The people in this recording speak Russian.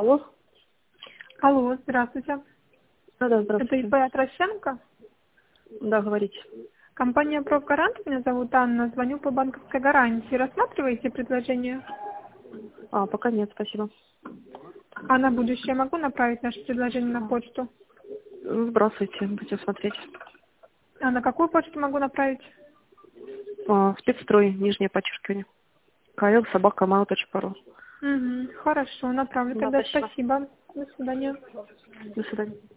Алло. Алло, здравствуйте. Да, Это здравствуйте. ИП Отрощенко. Да, говорите. Компания «Профгарант», меня зовут Анна, звоню по банковской гарантии. Рассматриваете предложение? Пока нет, спасибо. А на будущее могу направить наше предложение на почту? Сбрасывайте, будем смотреть. А на какую почту могу направить? Спецстрой, нижнее подчеркивание. kl@mail.ru. Угу, хорошо, направлю. Да, Тогда спасибо. спасибо. До свидания. До свидания.